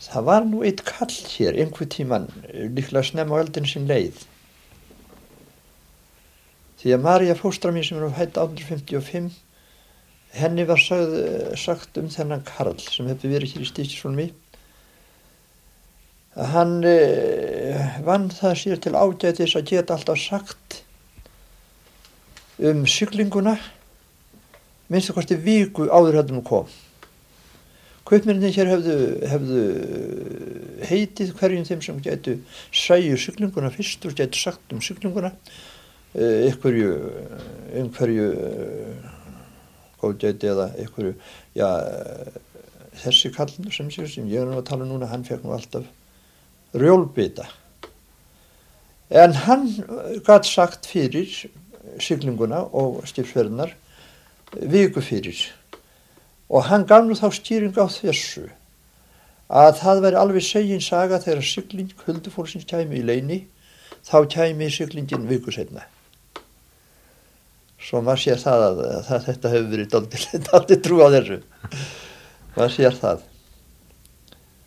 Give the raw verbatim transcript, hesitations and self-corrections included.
það var nú eitt kall hér einhver tíman, líklega snemma á öldin sin leið. Því að María fóstra mín sem er fædd átján hundruð fimmtíu og fimm, henni var sögð, sagt um þennan Karl sem hefði verið hér í Stykkishólmi, að hann eh, vann það sér til ágætis að geta alltaf sagt um siglinguna, minnst að kosti viku áður hefði nú kom. Kaupmennirnir hér hefðu, hefðu heitið hverjum þeim sem gætu sæju siglinguna fyrst og gætu sagt um siglinguna, einhverju, einhverju góðgæti eða einhverju, já, þessi kallinu sem, sem ég er nú að tala núna, hann fekk nú alltaf rjólbita. En hann gat sagt fyrir siglinguna og skipsferðirnar viku fyrir. Og hann gaf nú þá stýring á þessu að það væri alveg segin saga þegar sigling huldufólksins kæmi í leyni, þá kæmi siglingin viku seinna. Svo maður sér það að, að þetta hefur verið dálítið, dálítið trú á þessu. Maður sér það.